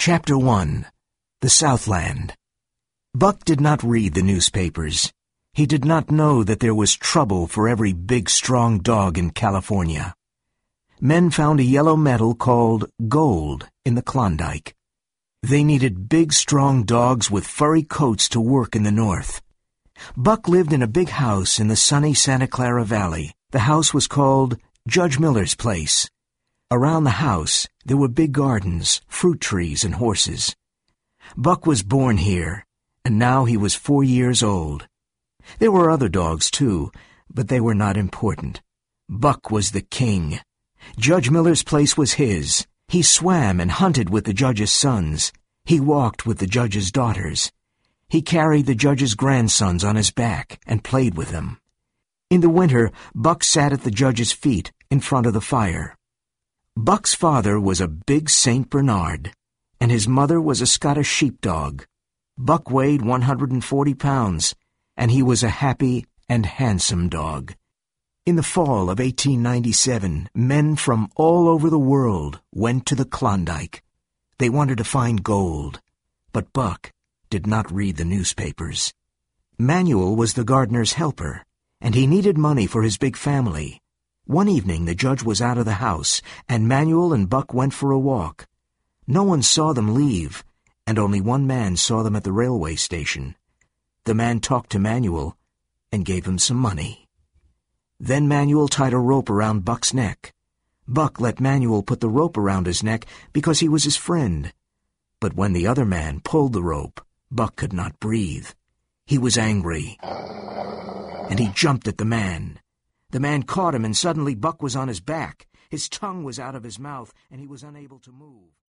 Chapter 1. The Southland. Buck did not read the newspapers. He did not know that there was trouble for every big, strong dog in California. Men found a yellow metal called gold in the Klondike. They needed big, strong dogs with furry coats to work in the north. Buck lived in a big house in the sunny Santa Clara Valley. The house was called Judge Miller's place. Around the house, there were big gardens, fruit trees, and horses. Buck was born here, and now he was 4 years old. There were other dogs, too, but they were not important. Buck was the king. Judge Miller's place was his. He swam and hunted with the judge's sons. He walked with the judge's daughters. He carried the judge's grandsons on his back and played with them. In the winter, Buck sat at the judge's feet in front of the fire. Buck's father was a big St. Bernard, and his mother was a Scottish sheepdog. Buck weighed 140 pounds, and he was a happy and handsome dog. In the fall of 1897, men from all over the world went to the Klondike. They wanted to find gold, but Buck did not read the newspapers. Manuel was the gardener's helper, and he needed money for his big family. One evening the judge was out of the house, and Manuel and Buck went for a walk. No one saw them leave, and only one man saw them at the railway station. The man talked to Manuel and gave him some money. Then Manuel tied a rope around Buck's neck. Buck let Manuel put the rope around his neck because he was his friend. But when the other man pulled the rope, Buck could not breathe. He was angry, and he jumped at the man. The man caught him, and suddenly Buck was on his back. His tongue was out of his mouth, and he was unable to move.